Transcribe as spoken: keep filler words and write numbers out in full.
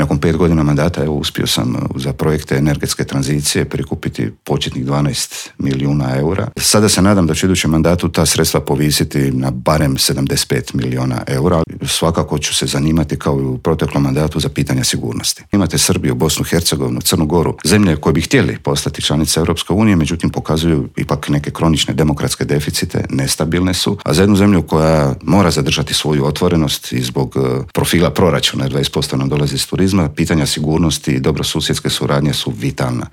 nakon pet godina mandata evo, uspio sam za projekte energetske tranzicije prikupiti početnih dvanaest milijuna eura. Sada se nadam da ću idućem mandatu ta sredstva povisiti na barem sedamdeset pet milijuna eura. Svakako ću se zanimati kao i u proteklom mandatu za pitanja sigurnosti. Imate Srbiju, Bosnu, Hercegovinu, Crnu Goru, zemlje koje bi htjeli postati članice Europske unije, međutim pokazuju ipak neke kronične demokratske deficite, nestabilne su, a za jednu zemlju koja mora zadržati svoju otvorenost i zbog profila proračuna, jer dvadeset posto nam dolazi iz turizma, pitanja sigurnosti i dobrosusjedske suradnje su vitalna.